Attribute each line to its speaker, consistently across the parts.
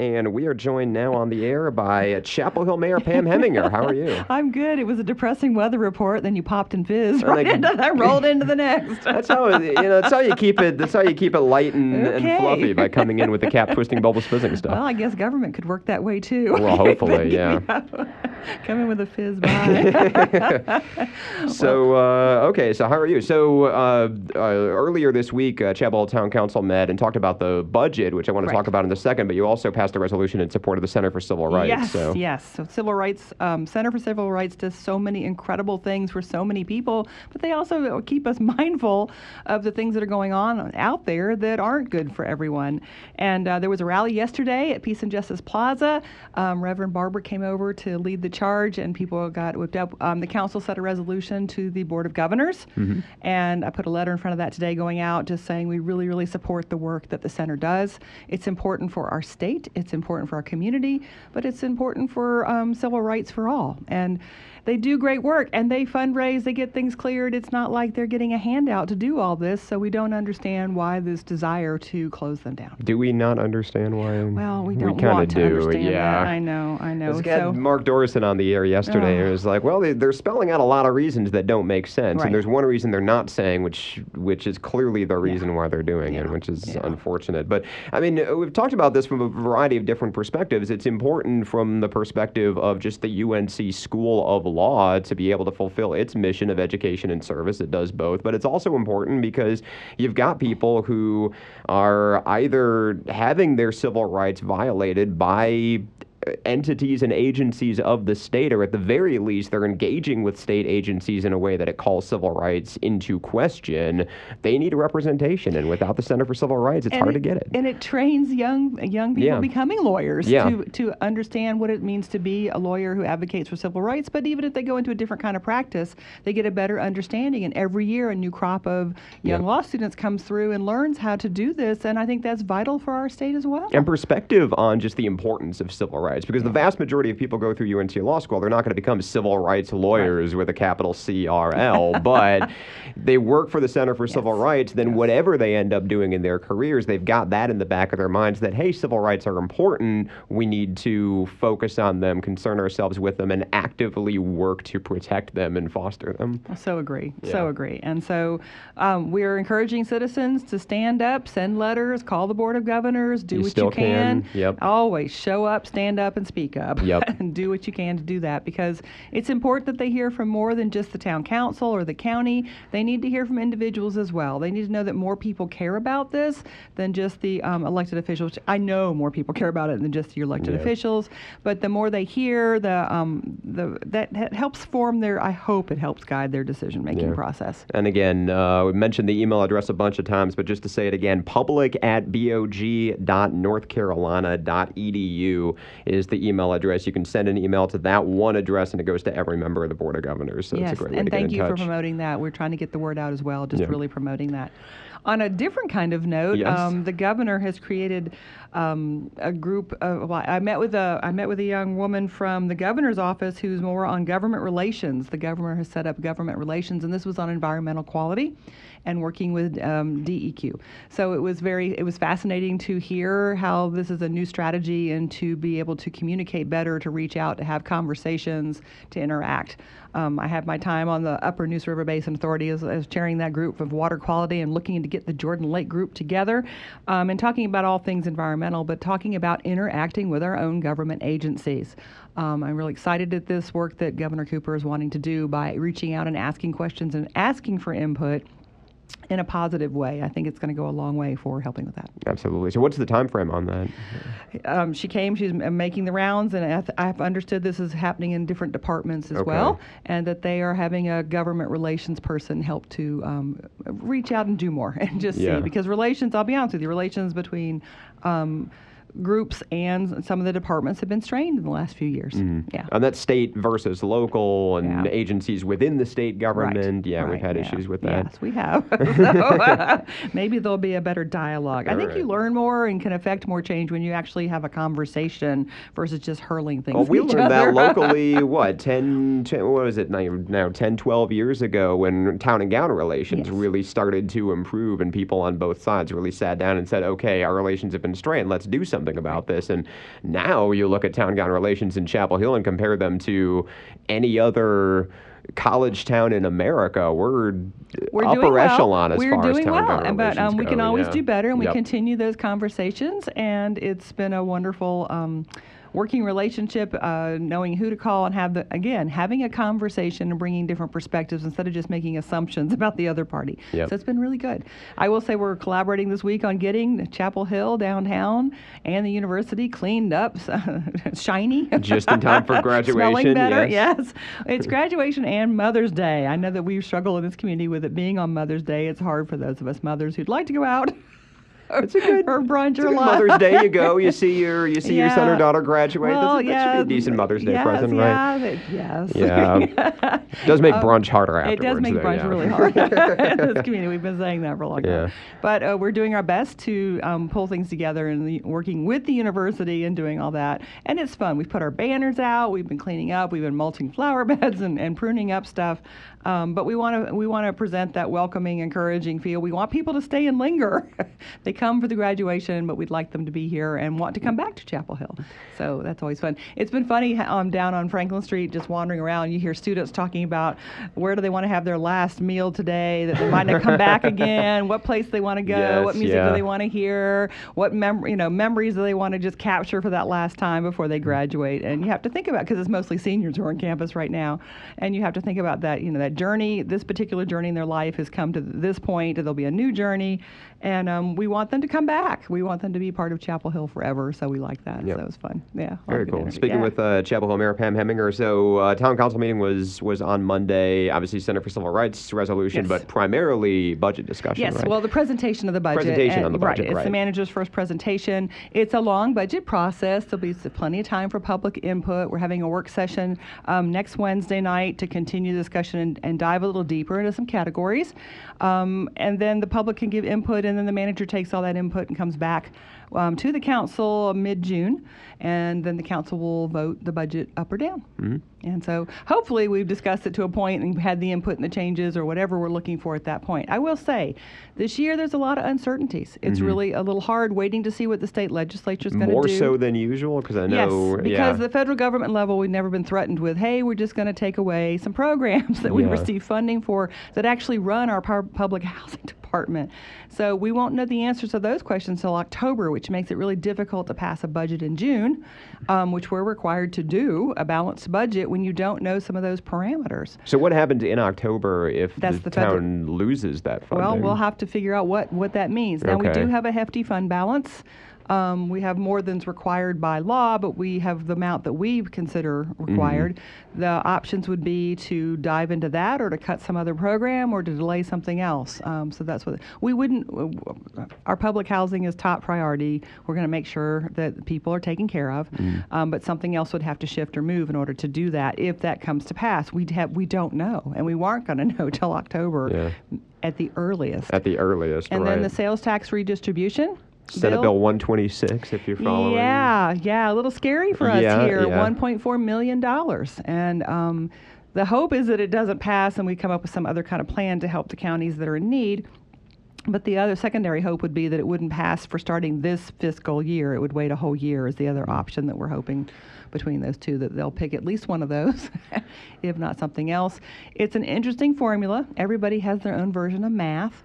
Speaker 1: and we are joined now on the air by Chapel Hill Mayor Pam Heminger. How are you?
Speaker 2: I'm good. It was a depressing weather report, then you popped and fizzed I rolled into the next.
Speaker 1: That's how you keep it. That's how you keep it light and fluffy, by coming in with the cap twisting, bubbles fizzing stuff.
Speaker 2: Well, I guess government could work that way too.
Speaker 1: Well, hopefully, yeah.
Speaker 2: Come in with a fizz by.
Speaker 1: So, okay, so how are you? So, earlier this week, Chapel Hill Town Council met and talked about the budget, which I want to talk about in a second, but you also passed a resolution in support of the Center for Civil Rights.
Speaker 2: Yes. So Civil Rights, Center for Civil Rights does so many incredible things for so many people, but they also keep us mindful of the things that are going on out there that aren't good for everyone. And there was a rally yesterday at Peace and Justice Plaza. Reverend Barber came over to lead the charge, and people got whipped up. The council set a resolution to the Board of Governors, and I put a letter in front of that today going out just saying we really, really support the work that the center does. It's important for our state, it's important for our community, but it's important for civil rights for all. And they do great work, and they fundraise, they get things cleared. It's not like they're getting a handout to do all this, so we don't understand why this desire to close them down.
Speaker 1: Do we not understand why?
Speaker 2: Well, we don't want to understand that. I know.
Speaker 1: We had Mark Dorison on the air yesterday, and it was like, well, they're spelling out a lot of reasons that don't make sense, and there's one reason they're not saying, which is clearly the reason why they're doing it, which is unfortunate. But, I mean, we've talked about this from a variety of different perspectives. It's important from the perspective of just the UNC School of Law to be able to fulfill its mission of education and service. It does both, but it's also important because you've got people who are either having their civil rights violated by entities and agencies of the state, or at the very least, they're engaging with state agencies in a way that it calls civil rights into question. They need a representation, and without the Center for Civil Rights, it's hard to get it.
Speaker 2: And it trains young people becoming lawyers to understand what it means to be a lawyer who advocates for civil rights. But even if they go into a different kind of practice, they get a better understanding. And every year, a new crop of young law students comes through and learns how to do this. And I think that's vital for our state as well.
Speaker 1: And perspective on just the importance of civil rights. Because the vast majority of people go through UNC Law School, they're not going to become civil rights lawyers with a capital CRL, but they work for the Center for Civil Rights, then whatever they end up doing in their careers, they've got that in the back of their minds that, hey, civil rights are important, we need to focus on them, concern ourselves with them, and actively work to protect them and foster them.
Speaker 2: I so agree. And so we're encouraging citizens to stand up, send letters, call the Board of Governors, do what you can. Always show up, stand up, and speak up and do what you can to do that, because it's important that they hear from more than just the town council or the county. They need to hear from individuals as well. They need to know that more people care about this than just the elected officials. I know more people care about it than just the elected officials, but the more they hear, that helps form their, I hope it helps guide their decision-making process.
Speaker 1: And again, we mentioned the email address a bunch of times, but just to say it again, public@bog.northcarolina.edu is the email address. You can send an email to that one address, and it goes to every member of the Board of Governors. So it's a great way to get in touch.
Speaker 2: And thank you for promoting that. We're trying to get the word out as well, just really promoting that. On a different kind of note, the governor has created a group of. Well, I met with a young woman from the governor's office who's more on government relations. The governor has set up government relations, and this was on environmental quality and working with DEQ. So it was fascinating to hear how this is a new strategy and to be able to communicate better, to reach out, to have conversations, to interact. I had my time on the Upper Neuse River Basin Authority as chairing that group of water quality and looking to get the Jordan Lake group together and talking about all things environmental, but talking about interacting with our own government agencies. I'm really excited at this work that Governor Cooper is wanting to do by reaching out and asking questions and asking for input in a positive way. I think it's going to go a long way for helping with that.
Speaker 1: Absolutely. So what's the time frame on that?
Speaker 2: She's making the rounds, and I've understood this is happening in different departments as well, and that they are having a government relations person help to reach out and do more and just see. Because relations, I'll be honest with you, relations between groups and some of the departments have been strained in the last few years.
Speaker 1: And that's state versus local and agencies within the state government. We've had issues with that.
Speaker 2: Yes, we have. So maybe there'll be a better dialogue. I think you learn more and can affect more change when you actually have a conversation versus just hurling things at each other.
Speaker 1: We learned that locally, 10, 12 years ago when town and gown relations really started to improve, and people on both sides really sat down and said, okay, our relations have been strained, let's do something something about this. And now you look at town-gown relations in Chapel Hill and compare them to any other college town in America. We're upper echelon as far as town-gown relations
Speaker 2: but we
Speaker 1: go,
Speaker 2: can always do better, and we continue those conversations, and it's been a wonderful working relationship, knowing who to call and having a conversation and bringing different perspectives instead of just making assumptions about the other party. So it's been really good. I will say we're collaborating this week on getting Chapel Hill downtown and the university cleaned up, shiny.
Speaker 1: Just in time for graduation.
Speaker 2: Smelling better, yes. It's graduation and Mother's Day. I know that we struggle in this community with it being on Mother's Day. It's hard for those of us mothers who'd like to go out.
Speaker 1: It's a good
Speaker 2: or brunch or lunch.
Speaker 1: Mother's Day. You go, you see your son or daughter graduate.
Speaker 2: Well,
Speaker 1: that should be a decent Mother's Day present, right?
Speaker 2: Yes.
Speaker 1: Yeah. It does make brunch harder afterwards.
Speaker 2: It does make brunch really hard in this community. We've been saying that for a long time. But we're doing our best to pull things together and working with the university and doing all that. And it's fun. We've put our banners out. We've been cleaning up. We've been mulching flower beds and pruning up stuff. But we want to present that welcoming, encouraging feel. We want people to stay and linger. They come for the graduation, but we'd like them to be here and want to come back to Chapel Hill. So that's always fun. It's been funny down on Franklin Street, just wandering around. You hear students talking about where do they want to have their last meal today, that they might not come back again, what place they want to go, what music do they want to hear, what memories do they want to just capture for that last time before they graduate. And you have to think about, because it's mostly seniors who are on campus right now, and you have to think about that, that journey, this particular journey in their life has come to this point, and there'll be a new journey, and we want them to come back. We want them to be part of Chapel Hill forever, so we like that. So it was fun. Yeah.
Speaker 1: Very cool. Speaking with Chapel Hill Mayor Pam Heminger, so town council meeting was on Monday, obviously Center for Civil Rights resolution, but primarily budget discussion,
Speaker 2: Yes,
Speaker 1: right?
Speaker 2: Well, the presentation of the budget.
Speaker 1: Presentation on the budget,
Speaker 2: It's the manager's first presentation. It's a long budget process. There'll be plenty of time for public input. We're having a work session next Wednesday night to continue the discussion and dive a little deeper into some categories. And then the public can give input, and then the manager takes all that input and comes back to the council mid-June, and then the council will vote the budget up or down. And so hopefully we've discussed it to a point and had the input and the changes or whatever we're looking for at that point. I will say, this year there's a lot of uncertainties. It's really a little hard waiting to see what the state legislature is going to do.
Speaker 1: More so than usual, because I know...
Speaker 2: Yes, because the federal government level, we've never been threatened with, hey, we're just going to take away some programs that we receive funding for that actually run our public housing department. So we won't know the answers to those questions until October, which makes it really difficult to pass a budget in June, which we're required to do, a balanced budget, when you don't know some of those parameters.
Speaker 1: So what happens in October if the town loses that funding?
Speaker 2: Well, we'll have to figure out what that means. Now, we do have a hefty fund balance. We have more than's required by law, but we have the amount that we consider required. The options would be to dive into that, or to cut some other program, or to delay something else. So that's what we wouldn't. Our public housing is top priority. We're going to make sure that people are taken care of, but something else would have to shift or move in order to do that. If that comes to pass, we don't know, and we weren't going to know till October at the earliest.
Speaker 1: At the earliest,
Speaker 2: and then the sales tax redistribution.
Speaker 1: Senate Bill 126, if you're following.
Speaker 2: Yeah, a little scary for us here. $1.4 million, and the hope is that it doesn't pass, and we come up with some other kind of plan to help the counties that are in need. But the other secondary hope would be that it wouldn't pass for starting this fiscal year. It would wait a whole year is the other option that we're hoping between those two, that they'll pick at least one of those, if not something else. It's an interesting formula. Everybody has their own version of math.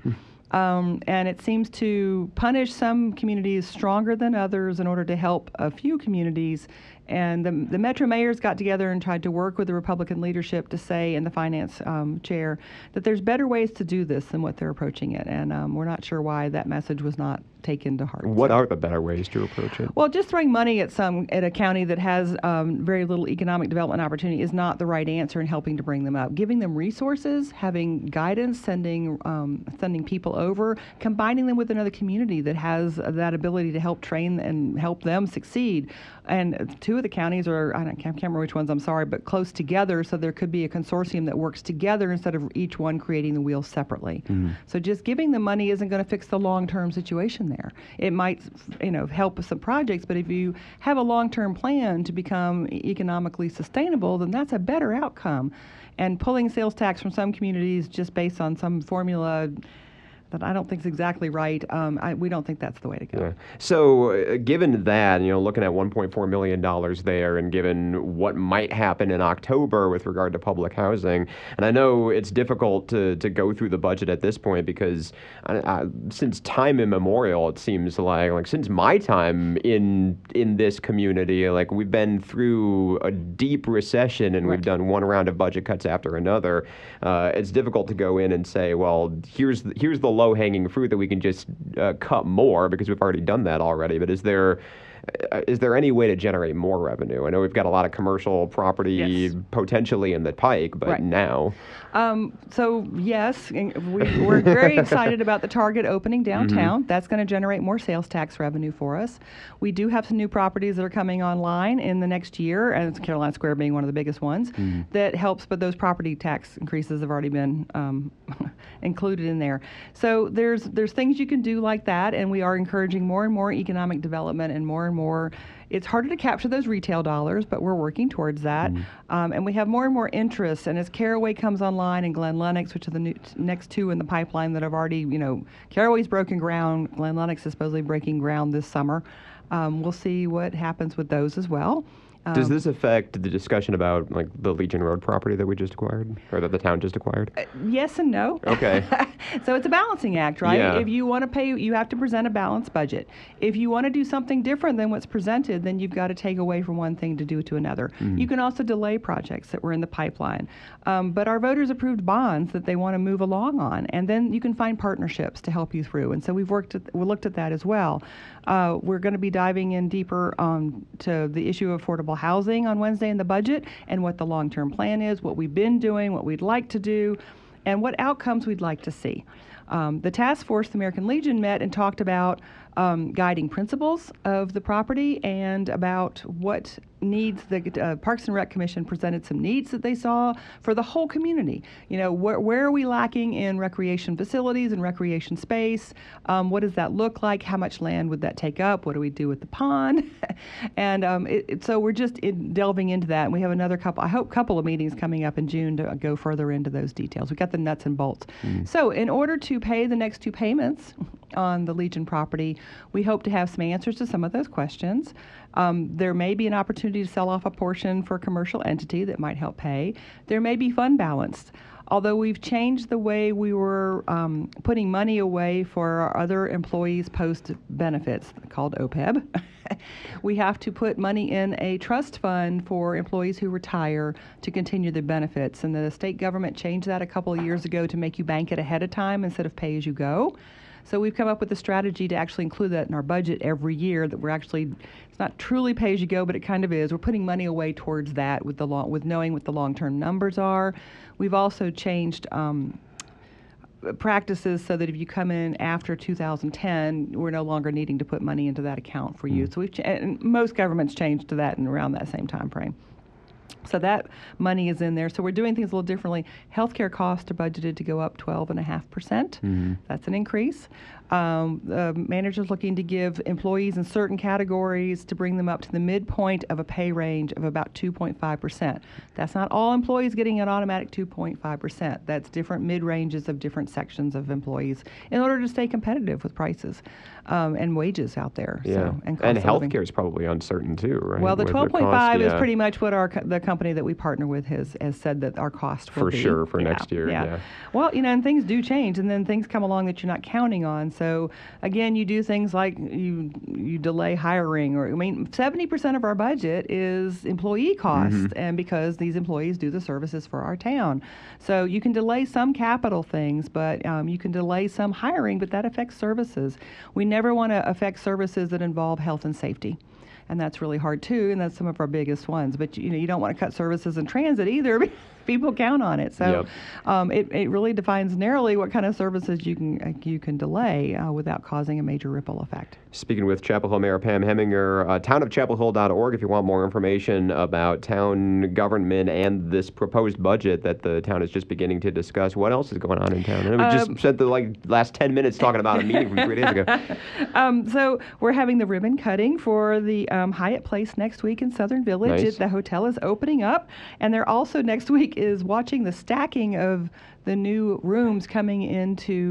Speaker 2: And it seems to punish some communities stronger than others in order to help a few communities. And the Metro mayors got together and tried to work with the Republican leadership to say, in the finance chair, that there's better ways to do this than what they're approaching it. And we're not sure why that message was not taken to heart.
Speaker 1: What are the better ways to approach it?
Speaker 2: Well, just throwing money at a county that has very little economic development opportunity is not the right answer in helping to bring them up. Giving them resources, having guidance, sending people over, combining them with another community that has that ability to help train and help them succeed. And two of the counties are, I can't remember which ones, I'm sorry, but close together, so there could be a consortium that works together instead of each one creating the wheel separately. So just giving them money isn't going to fix the long-term situation there. It might, help with some projects, but if you have a long-term plan to become economically sustainable, then that's a better outcome. And pulling sales tax from some communities just based on some formula, that I don't think is exactly right. We don't think that's the way to go.
Speaker 1: Yeah. So given that, looking at $1.4 million there, and given what might happen in October with regard to public housing, and I know it's difficult to go through the budget at this point because since time immemorial, it seems like since my time in this community, like we've been through a deep recession and we've done one round of budget cuts after another. It's difficult to go in and say, well, here's the low-hanging fruit that we can just cut more because we've already done that already. But is there any way to generate more revenue? I know we've got a lot of commercial property potentially in the pike, but now.
Speaker 2: So yes, we're very excited about the Target opening downtown. Mm-hmm. That's going to generate more sales tax revenue for us. We do have some new properties that are coming online in the next year, and Carolina Square being one of the biggest ones, that helps, but those property tax increases have already been included in there. So there's things you can do like that, and we are encouraging more and more economic development and more. It's harder to capture those retail dollars, but we're working towards that. And we have more and more interest. And as Caraway comes online and Glen Lennox, which are the next two in the pipeline that have already, Caraway's broken ground. Glen Lennox is supposedly breaking ground this summer. We'll see what happens with those as well.
Speaker 1: Does this affect the discussion about like the Legion Road property that we just acquired, or that the town just acquired?
Speaker 2: Yes and no.
Speaker 1: Okay.
Speaker 2: So it's a balancing act, right?
Speaker 1: Yeah.
Speaker 2: If you want to pay, you have to present a balanced budget. If you want to do something different than what's presented, then you've got to take away from one thing to do to another. You can also delay projects that were in the pipeline. But our voters approved bonds that they want to move along on, and then you can find partnerships to help you through. And so we looked at that as well. We're going to be diving in deeper to the issue of affordable housing on Wednesday in the budget, and what the long-term plan is, what we've been doing, what we'd like to do, and what outcomes we'd like to see. The task force, the American Legion, met and talked about guiding principles of the property and about what needs. The Parks and Rec Commission presented some needs that they saw for the whole community. Where are we lacking in recreation facilities and recreation space? What does that look like? How much land would that take up? What do we do with the pond? And so we're just delving into that. And we have another couple of meetings coming up in June to go further into those details. We've got the nuts and bolts. So in order to pay the next two payments on the Legion property, we hope to have some answers to some of those questions. There may be an opportunity to sell off a portion for a commercial entity that might help pay. There may be fund balance. Although we've changed the way we were putting money away for our other employees' post benefits, called OPEB, we have to put money in a trust fund for employees who retire to continue their benefits. And the state government changed that a couple of years ago to make you bank it ahead of time instead of pay as you go. So we've come up with a strategy to actually include that in our budget every year, that we're actually, it's not truly pay as you go, but it kind of is. We're putting money away towards that with knowing what the long-term numbers are. We've also changed practices so that if you come in after 2010, we're no longer needing to put money into that account for you. So and most governments changed to that in around that same time frame. So that money is in there. So we're doing things a little differently. Healthcare costs are budgeted to go up 12.5%. That's an increase. The manager's looking to give employees in certain categories to bring them up to the midpoint of a pay range of about 2.5%. That's not all employees getting an automatic 2.5%. That's different mid-ranges of different sections of employees in order to stay competitive with prices and wages out there.
Speaker 1: Yeah.
Speaker 2: So,
Speaker 1: and healthcare is probably uncertain too, right?
Speaker 2: Well, the 12.5 is pretty much what the company that we partner with has said that our cost will be.
Speaker 1: For sure, for next year. Yeah.
Speaker 2: Well, and things do change, and then things come along that you're not counting on. So again, you do things like you delay hiring, 70% of our budget is employee costs, and because these employees do the services for our town. So you can delay some capital things, but you can delay some hiring, but that affects services. We never want to affect services that involve health and safety. And that's really hard too, and that's some of our biggest ones. But you don't want to cut services in transit either. People count on it, so it really defines narrowly what kind of services you can delay without causing a major ripple effect.
Speaker 1: Speaking with Chapel Hill Mayor Pam Heminger, townofchapelhill.org if you want more information about town government and this proposed budget that the town is just beginning to discuss. What else is going on in town? And we just spent the last 10 minutes talking about a meeting from 3 days ago.
Speaker 2: So we're having the ribbon cutting for the Hyatt Place next week in Southern Village.
Speaker 1: Nice.
Speaker 2: The hotel is opening up, and they're also next week is watching the stacking of the new rooms coming into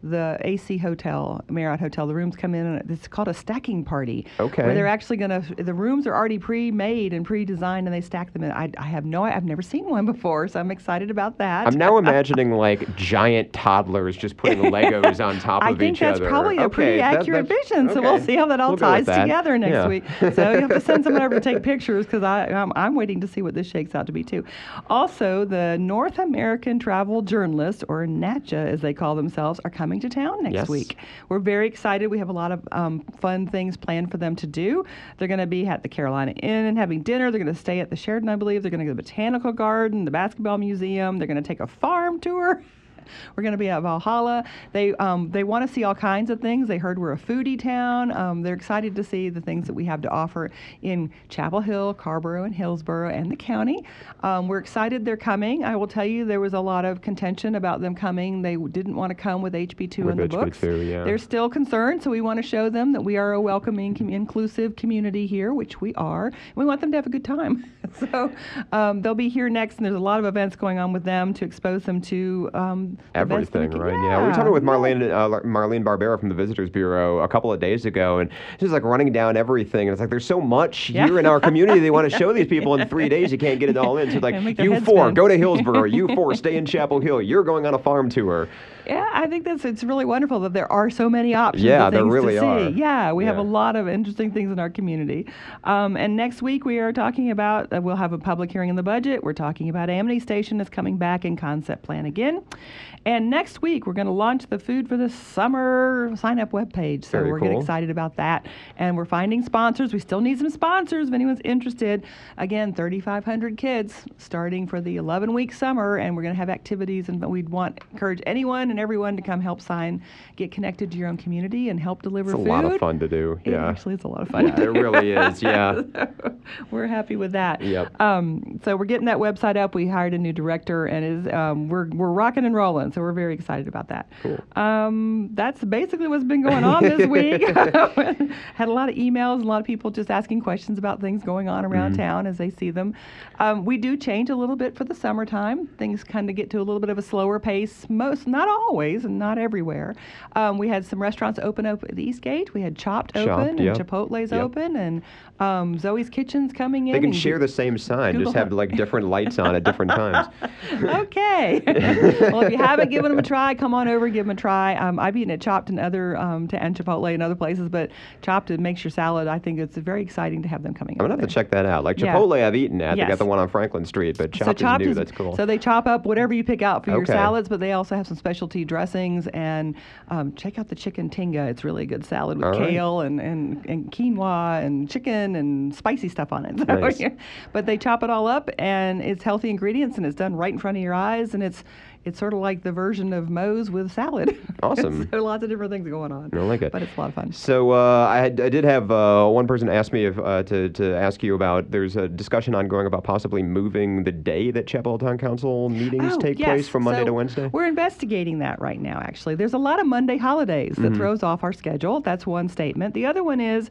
Speaker 2: the AC Hotel, Marriott Hotel. The rooms come in, and it's called a stacking party.
Speaker 1: Okay.
Speaker 2: Where they're actually the rooms are already pre-made and pre-designed, and they stack them in. I've never seen one before, so I'm excited about that.
Speaker 1: I'm now imagining like giant toddlers just putting Legos on top of each other.
Speaker 2: I think that's probably a pretty accurate vision, so we'll see how that all ties together next week. So you have to send someone over to take pictures, because I'm waiting to see what this shakes out to be too. Also, the North American Travel Journalists, or NATJA as they call themselves, are coming to town next week. We're very excited. We have a lot of fun things planned for them to do. They're going to be at the Carolina Inn and having dinner. They're going to stay at the Sheraton, I believe. They're going to go to the Botanical Garden, the Basketball Museum. They're going to take a farm tour. We're going to be at Valhalla. They want to see all kinds of things. They heard we're a foodie town. They're excited to see the things that we have to offer in Chapel Hill, Carrboro, and Hillsborough, and the county. We're excited they're coming. I will tell you, there was a lot of contention about them coming. They didn't want to come with HB2 in the books. They're still concerned, so we want to show them that we are a welcoming, inclusive community here, which we are. We want them to have a good time. So they'll be here next, and there's a lot of events going on with them to expose them to
Speaker 1: everything, right? Yeah. We were talking with Marlene Barbera from the Visitors Bureau a couple of days ago, and she's like running down everything. And it's like, there's so much here in our community they want to show these people in 3 days. You can't get it all in. So like, you four, go to Hillsborough. You four, stay in Chapel Hill. You're going on a farm tour.
Speaker 2: Yeah, I think it's really wonderful that there are so many options.
Speaker 1: Yeah,
Speaker 2: of things
Speaker 1: there really
Speaker 2: to see.
Speaker 1: are.
Speaker 2: Yeah, we have a lot of interesting things in our community. And next week we are talking about, we'll have a public hearing in the budget. We're talking about Amity Station is coming back in concept plan again. And next week we're going to launch the Food for the Summer sign-up webpage. So we're getting excited about that. And we're finding sponsors. We still need some sponsors if anyone's interested. Again, 3,500 kids starting for the 11-week summer, and we're going to have activities, and we'd encourage anyone and everyone to come help get connected to your own community and help deliver food.
Speaker 1: It's a lot of fun to do. Yeah.
Speaker 2: Actually, it's a lot of fun.
Speaker 1: Yeah, it really is. Yeah.
Speaker 2: We're happy with that.
Speaker 1: Yep.
Speaker 2: So we're getting that website up. We hired a new director, and we're rocking and rolling. So we're very excited about that.
Speaker 1: Cool.
Speaker 2: That's basically what's been going on this week. Had a lot of emails, a lot of people just asking questions about things going on around town as they see them. We do change a little bit for the summertime. Things kind of get to a little bit of a slower pace. Not always, and not everywhere. We had some restaurants open up at the Eastgate. We had Chopped open, and Chipotle's open, and Zoe's Kitchen's coming in.
Speaker 1: They can share the same sign, just have like different lights on at different times.
Speaker 2: Okay. Well, if you haven't given them a try, come on over, give them a try. I've eaten at Chopped and and Chipotle and other places, but Chopped makes your salad. I think it's very exciting to have them coming.
Speaker 1: I'm gonna have to check that out. Like Chipotle, I've eaten at. They got the one on Franklin Street, but Chopped is new. That's cool.
Speaker 2: So they chop up whatever you pick out for your salads, but they also have some specialty dressings, and check out the chicken tinga. It's really a good salad with kale and quinoa and chicken and spicy stuff on it. So,
Speaker 1: nice.
Speaker 2: But they chop it all up, and it's healthy ingredients, and it's done right in front of your eyes, and it's sort of like the version of Moe's with salad.
Speaker 1: Awesome.
Speaker 2: So lots of different things going on.
Speaker 1: I like it.
Speaker 2: But it's a lot of fun.
Speaker 1: So I did have one person ask me to ask you about, there's a discussion ongoing about possibly moving the day that Chapel Hill Town Council meetings take place from Monday to Wednesday.
Speaker 2: We're investigating that right now, actually. There's a lot of Monday holidays that throws off our schedule. That's one statement. The other one is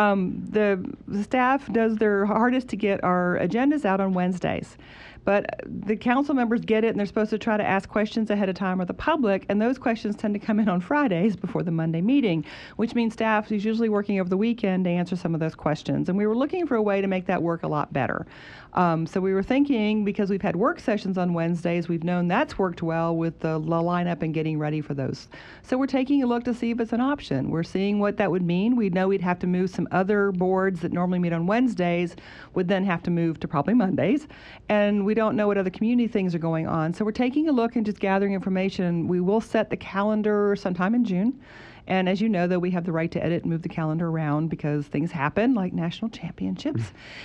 Speaker 2: the staff does their hardest to get our agendas out on Wednesdays. But the council members get it, and they're supposed to try to ask questions ahead of time of the public, and those questions tend to come in on Fridays before the Monday meeting, which means staff is usually working over the weekend to answer some of those questions. And we were looking for a way to make that work a lot better. So we were thinking, because we've had work sessions on Wednesdays, we've known that's worked well with the lineup and getting ready for those. So we're taking a look to see if it's an option. We're seeing what that would mean. We know we'd have to move some other boards that normally meet on Wednesdays, would then have to move to probably Mondays. And we don't know what other community things are going on. So we're taking a look and just gathering information. We will set the calendar sometime in June. And as you know, though, we have the right to edit and move the calendar around because things happen, like national championships.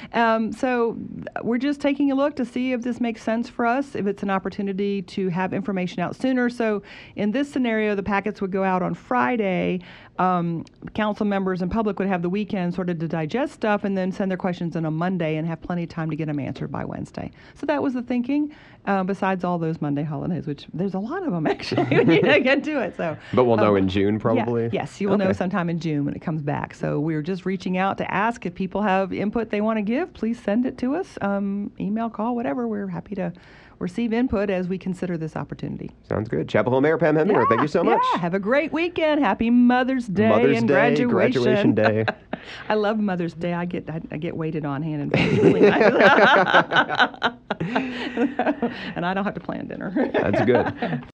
Speaker 2: So we're just taking a look to see if this makes sense for us, if it's an opportunity to have information out sooner. So in this scenario, the packets would go out on Friday. Council members and public would have the weekend sort of to digest stuff and then send their questions in on Monday and have plenty of time to get them answered by Wednesday. So that was the thinking, besides all those Monday holidays, which there's a lot of them, actually, when you get to it. So,
Speaker 1: but we'll know in June, probably? probably?
Speaker 2: Yes, you will know sometime in June when it comes back. So we're just reaching out to ask if people have input they want to give. Please send it to us, email, call, whatever. We're happy to receive input as we consider this opportunity.
Speaker 1: Sounds good. Chapel Hill Mayor Pam Hemminger, thank you so much.
Speaker 2: Yeah, have a great weekend. Happy Mother's Day and
Speaker 1: graduation day.
Speaker 2: I love Mother's Day. I get waited on hand and foot. It's really nice. And I don't have to plan dinner.
Speaker 1: That's good.